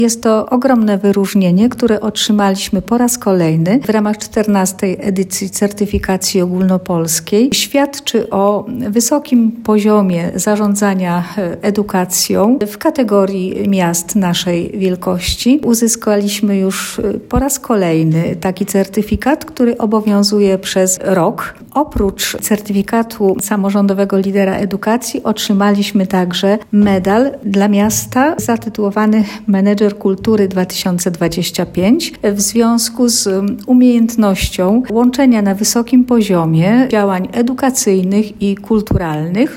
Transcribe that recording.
Jest to ogromne wyróżnienie, które otrzymaliśmy po raz kolejny w ramach 14. edycji certyfikacji ogólnopolskiej. Świadczy o wysokim poziomie zarządzania edukacją w kategorii miast naszej wielkości. Uzyskaliśmy już po raz kolejny taki certyfikat, który obowiązuje przez rok. Oprócz certyfikatu samorządowego lidera edukacji otrzymaliśmy także medal dla miasta zatytułowany Menedżer Kultury 2025 w związku z umiejętnością łączenia na wysokim poziomie działań edukacyjnych i kulturalnych